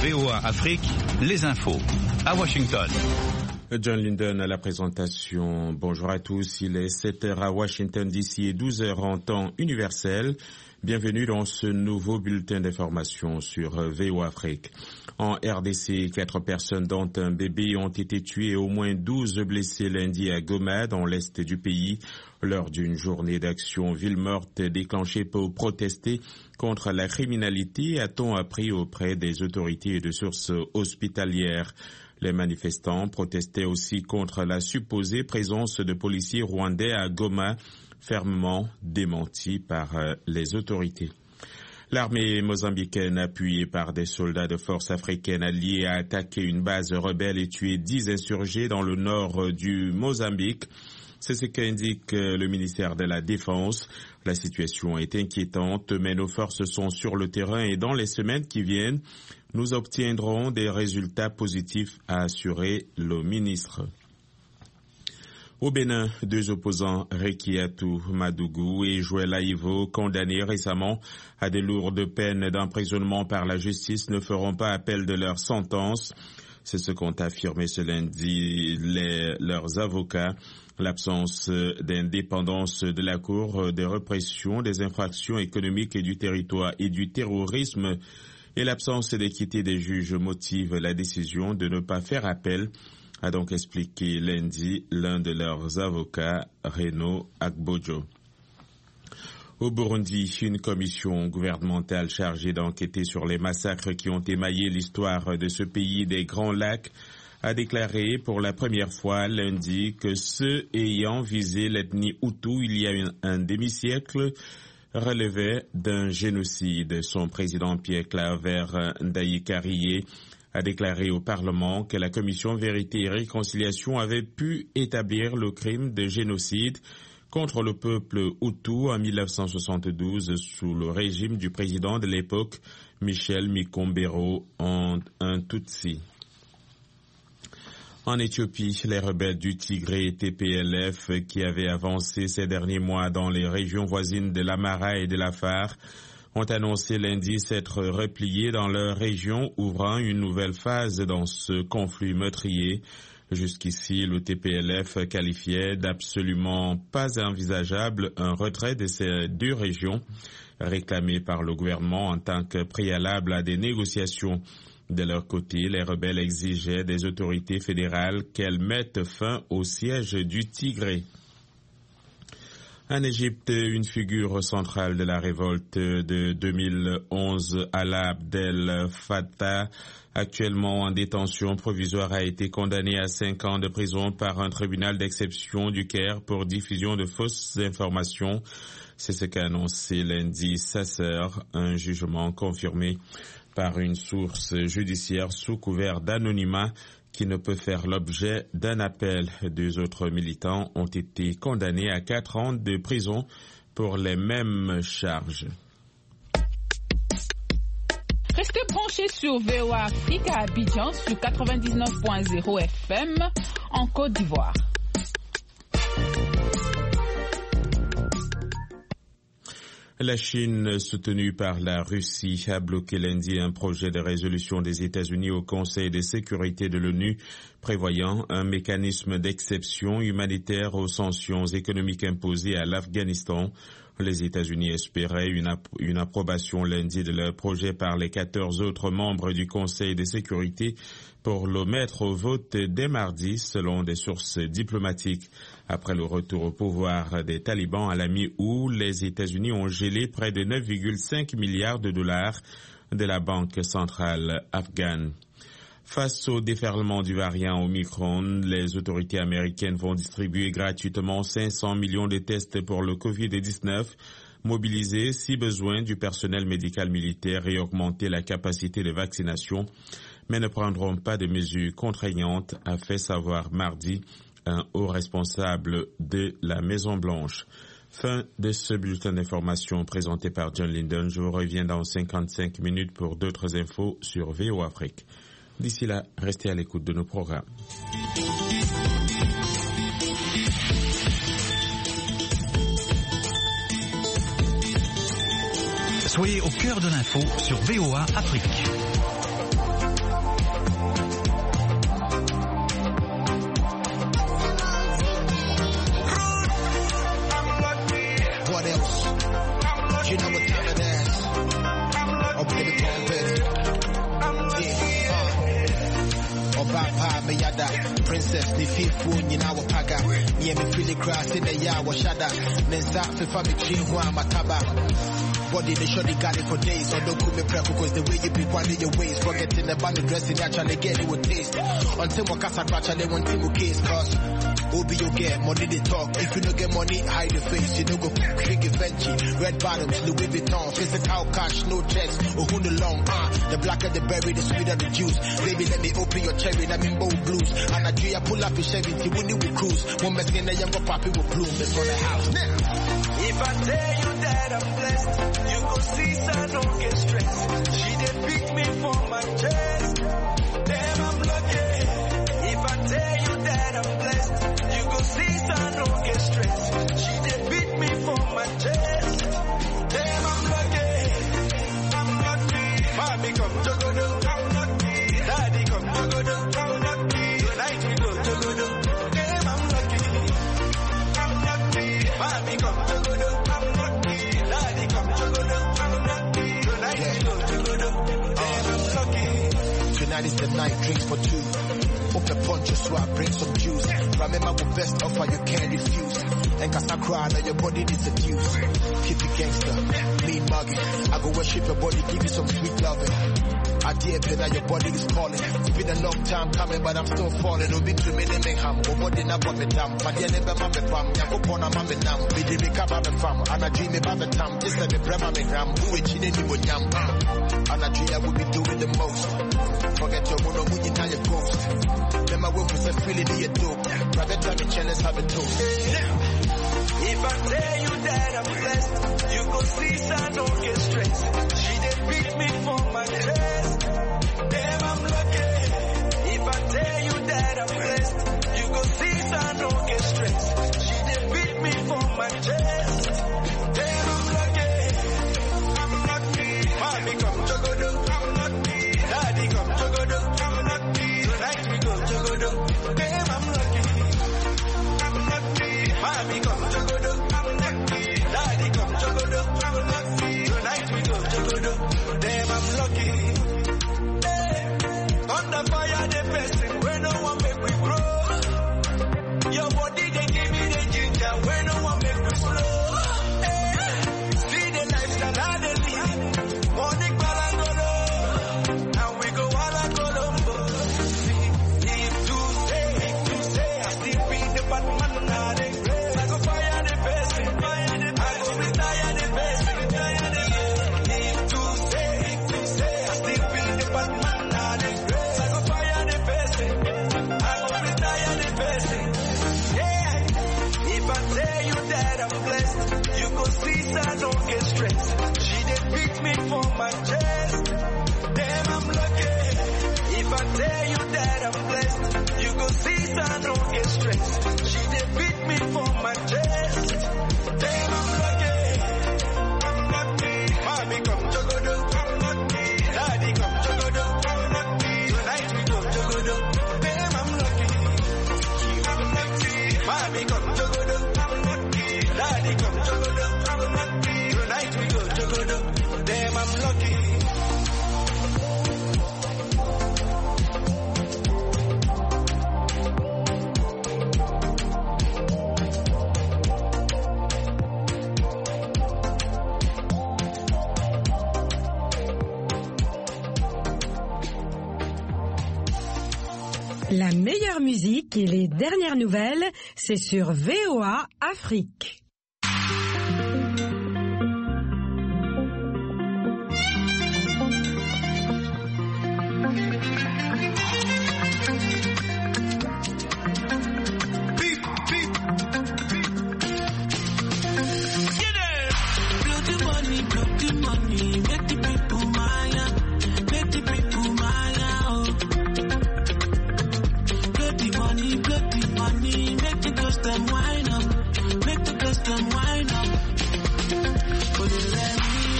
VOA Afrique, les infos. À Washington. John Linden à la présentation. Bonjour à tous. Il est 7h à Washington DC et 12h en temps universel. Bienvenue dans ce nouveau bulletin d'information sur VOA Afrique. En RDC, 4 personnes dont un bébé ont été tuées et au moins 12 blessés lundi à Goma, dans l'est du pays, lors d'une journée d'action ville morte déclenchée pour protester contre la criminalité, a-t-on appris auprès des autorités et de sources hospitalières. Les manifestants protestaient aussi contre la supposée présence de policiers rwandais à Goma, fermement démentie par les autorités. L'armée mozambicaine, appuyée par des soldats de forces africaines alliées, a attaqué une base rebelle et tué 10 insurgés dans le nord du Mozambique. C'est ce qu'indique le ministère de la Défense. La situation est inquiétante, mais nos forces sont sur le terrain et dans les semaines qui viennent, nous obtiendrons des résultats positifs, a assuré le ministre. Au Bénin, 2 opposants, Rekiatou Madougou et Joël Aïvo, condamnés récemment à de lourdes peines d'emprisonnement par la justice, ne feront pas appel de leur sentence. C'est ce qu'ont affirmé ce lundi leurs avocats. L'absence d'indépendance de la Cour de répression des infractions économiques et du territoire et du terrorisme et l'absence d'équité des juges motivent la décision de ne pas faire appel, a donc expliqué lundi l'un de leurs avocats, Renaud Agbojo. Au Burundi, une commission gouvernementale chargée d'enquêter sur les massacres qui ont émaillé l'histoire de ce pays des Grands Lacs a déclaré pour la première fois lundi que ceux ayant visé l'ethnie Hutu il y a un demi-siècle relevaient d'un génocide. Son président Pierre Claver Ndayikariye a déclaré au Parlement que la commission Vérité et Réconciliation avait pu établir le crime de génocide contre le peuple Hutu en 1972 sous le régime du président de l'époque, Michel Mikombero, un Tutsi. En Éthiopie, les rebelles du Tigré TPLF qui avaient avancé ces derniers mois dans les régions voisines de l'Amara et de l'Afar ont annoncé lundi s'être repliés dans leur région, ouvrant une nouvelle phase dans ce conflit meurtrier. Jusqu'ici, le TPLF qualifiait d'absolument pas envisageable un retrait de ces 2 régions, réclamé par le gouvernement en tant que préalable à des négociations. De leur côté, les rebelles exigeaient des autorités fédérales qu'elles mettent fin au siège du Tigré. En Égypte, une figure centrale de la révolte de 2011, Alaa Abdel Fattah, actuellement en détention provisoire, a été condamné à 5 ans de prison par un tribunal d'exception du Caire pour diffusion de fausses informations. C'est ce qu'a annoncé lundi sa sœur, un jugement confirmé par une source judiciaire sous couvert d'anonymat qui ne peut faire l'objet d'un appel. 2 autres militants ont été condamnés à 4 ans de prison pour les mêmes charges. Restez branchés sur VOA Afrique à Abidjan sur 99.0 FM en Côte d'Ivoire. La Chine, soutenue par la Russie, a bloqué lundi un projet de résolution des États-Unis au Conseil de sécurité de l'ONU, prévoyant un mécanisme d'exception humanitaire aux sanctions économiques imposées à l'Afghanistan. Les États-Unis espéraient une approbation lundi de leur projet par les 14 autres membres du Conseil de sécurité pour le mettre au vote dès mardi, selon des sources diplomatiques. Après le retour au pouvoir des talibans à la mi-août, les États-Unis ont gelé près de 9,5 milliards de dollars de la Banque centrale afghane. Face au déferlement du variant Omicron, les autorités américaines vont distribuer gratuitement 500 millions de tests pour le Covid-19, mobiliser si besoin du personnel médical militaire et augmenter la capacité de vaccination, mais ne prendront pas de mesures contraignantes, a fait savoir mardi un haut responsable de la Maison-Blanche. Fin de ce bulletin d'information présenté par John Linden. Je vous reviens dans 55 minutes pour d'autres infos sur VOA Afrique. D'ici là, restez à l'écoute de nos programmes. Soyez au cœur de l'info sur VOA Afrique. the faithful in our paga. Me me feel the grass in the yard was shada. Men start for family tree one mataba. Body they sure they got it for days. Or don't cool me prep because the way you be one in your ways. Forgetting the band dressing actually get it with taste. Until my casa actually want to case cause Obi you get money they talk. If you don't get money, hide your face. You don't go big Givenchy, red bottoms, Louis Vuitton, physical cash, no checks. Or who the long the blacker the berry, the sweeter the juice. Baby, let me open your cherry, let me bold blues. And I do pull up your Chevy, when you will cruise. One mess in the younger poppy will bloom. It's on the house now. If I tell you that I'm blessed, you go see I don't get stressed. She did pick me for my chest. Damn, I'm lucky. If I tell you that I'm blessed, you go see I don't get stressed. She did beat me for my chest. Damn, I'm lucky. I'm lucky. Mommy come jogodo, I'm lucky. Daddy come jogodo, I'm lucky. Tonight we go jogodo. Damn, I'm lucky. I'm lucky. Mommy come jogodo, I'm lucky. Daddy come jogodo, I'm lucky. Tonight we go jogodo. Damn, I'm lucky. Tonight is the night, drinks for two. Open punch so I bring some juice. Remember the best offer you can't refuse. And cause I cry now your body needs seduce. Keep it gangster, mean mugging. I go worship your body, give you some sweet loving. I dare bet that your body is calling. It's been a long time coming, but I'm still falling. Obi to me name ham. Body na pop me down. Padia never mame pam. Yango pona mame nam. Bidi me kaba me fam. And I dream about the time. Just let me brema me ram. Who is chine ni bonyam. And I dream I will be doing the most. Forget your mono when you now your ghost. Then my work was a feeling in your dope. Private time in channels have a toast. If I tell you that I'm blessed, you go see I don't get stressed. She did beat me for my chest. Damn, I'm lucky. If I tell you that I'm blessed, you go see I don't get stressed. She did beat me for my chest. Damn, I'm lucky. I'm lucky. Mommy come jogodo, I'm lucky. Daddy come jogodo, I'm lucky. Tonight we go jogodo. Damn, I'm lucky. I'm lucky. Mommy come jogodo, I'm lucky. Daddy come jogodo, I'm lucky. Tonight we go jogodo. Damn, I'm lucky. Hey, under fire the person where no one make we grow. Your body they give me the ginger where no one make we slow. Hey, see the lifestyle I they live. Morning balangolo, and we go all Colombo. If to say, I still be the Batman now. I go fire the person, I go retire the person. If to say, I still be the Batman now. I go fire the person, I go retire the person. Yeah, if I tell you that I'm blessed, you go see I don't get stressed. She did beat me for my chest. Damn, I'm lucky. If I tell you that I'm blessed, you go see I don't get stressed. She did beat me for my chest. Damn, I'm lucky. I'm lucky. Mommy come jogodo, I'm lucky. Daddy come jogodo, I'm lucky. Tonight we go jogodo. Damn, I'm lucky. I'm lucky. Mommy come jogodo, I'm lucky. Daddy come jogodo, I'm lucky. Tonight we go jogodo. Damn, I'm lucky. La meilleure musique et les dernières nouvelles, c'est sur VOA Afrique.